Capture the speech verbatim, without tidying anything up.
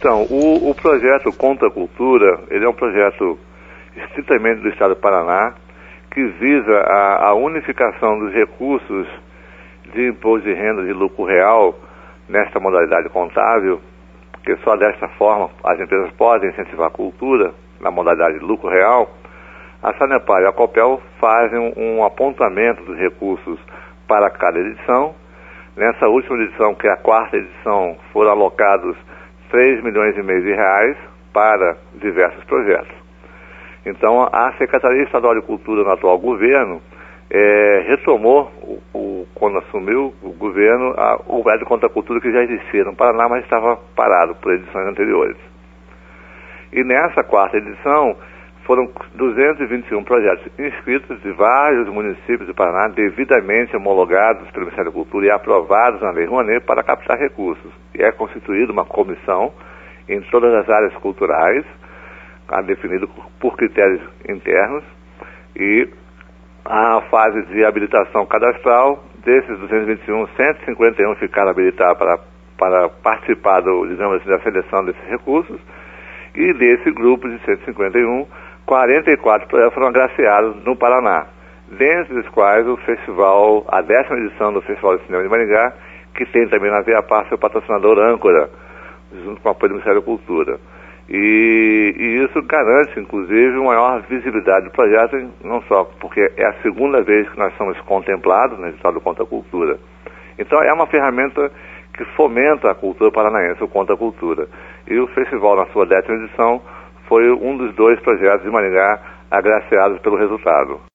Então, o, o projeto Conta a Cultura, ele é um projeto estritamente do Estado do Paraná, que visa a, a unificação dos recursos de imposto de renda de lucro real nesta modalidade contábil, porque só desta forma as empresas podem incentivar a cultura na modalidade de lucro real. A Sanepar e a Copel fazem um, um apontamento dos recursos para cada edição. Nessa última edição, que é a quarta edição, foram alocados três milhões e meio de reais para diversos projetos. Então, a Secretaria Estadual de Cultura no atual governo é, retomou, o, o, quando assumiu o governo, a, o projeto de Conta a Cultura que já existia no Paraná, mas estava parado por edições anteriores. E nessa quarta edição, foram duzentos e vinte e um projetos inscritos de vários municípios do Paraná, devidamente homologados pelo Ministério da Cultura e aprovados na Lei Rouanet para captar recursos. E é constituída uma comissão em todas as áreas culturais, definido por critérios internos, e a fase de habilitação cadastral, desses duzentos e vinte e um, cento e cinquenta e um ficaram habilitados para, para participar do, digamos assim, da seleção desses recursos, e desse grupo de cento e cinquenta e um, quarenta e quatro projetos foram agraciados no Paraná, dentre os quais o festival, a décima edição do Festival de Cinema de Maringá, que tem também na Veapar seu patrocinador âncora, junto com o apoio do Ministério da Cultura. E, e isso garante, inclusive, uma maior visibilidade do projeto, não só porque é a segunda vez que nós somos contemplados no edital do Conta a Cultura. Então é uma ferramenta que fomenta a cultura paranaense, o Conta a Cultura. E o festival, na sua décima edição, foi um dos dois projetos de Maringá agraciados pelo resultado.